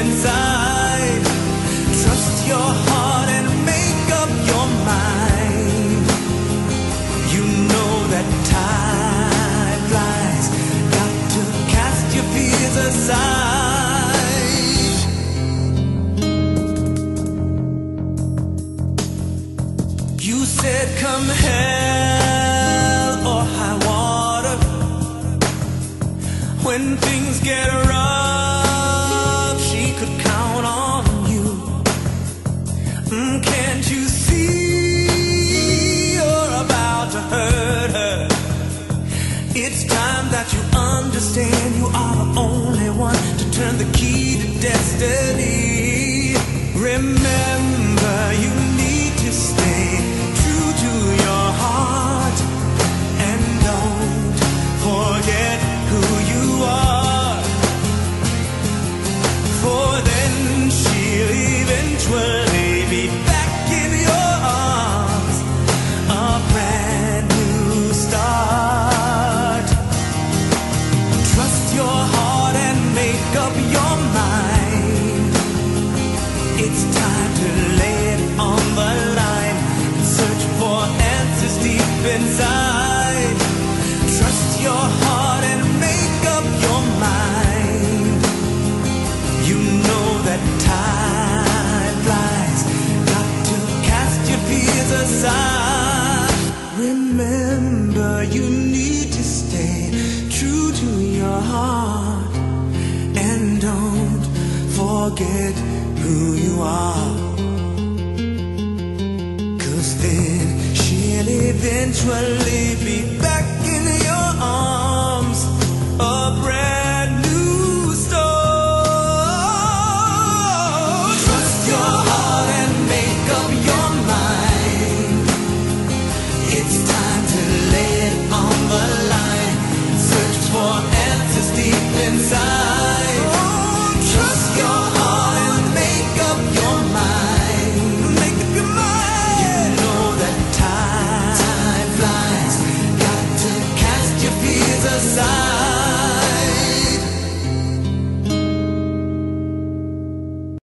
inside. Trust your heart and make up your mind. You know that time flies. Got to cast your fears aside. You said come hell or high water, when things get rough, she could count on you. Can't you see you're about to hurt her? It's time that you understand you are the only one to turn the key to destiny. Remember, you need to stay true to your heart, and don't forget who you are, for then she'll eventually be back in your arms, a brand new start. Trust your heart and make up your mind. It's time to lay it on the line and search for answers deep inside. Trust your heart and make up your mind. You know that time flies. Got to cast your fears aside. Remember, you need to stay true to your heart, and don't forget who you are, 'cause then she'll eventually be back in your arms, a brand new start. Trust your heart and make up your mind. It's time to lay it on the line, search for answers deep inside.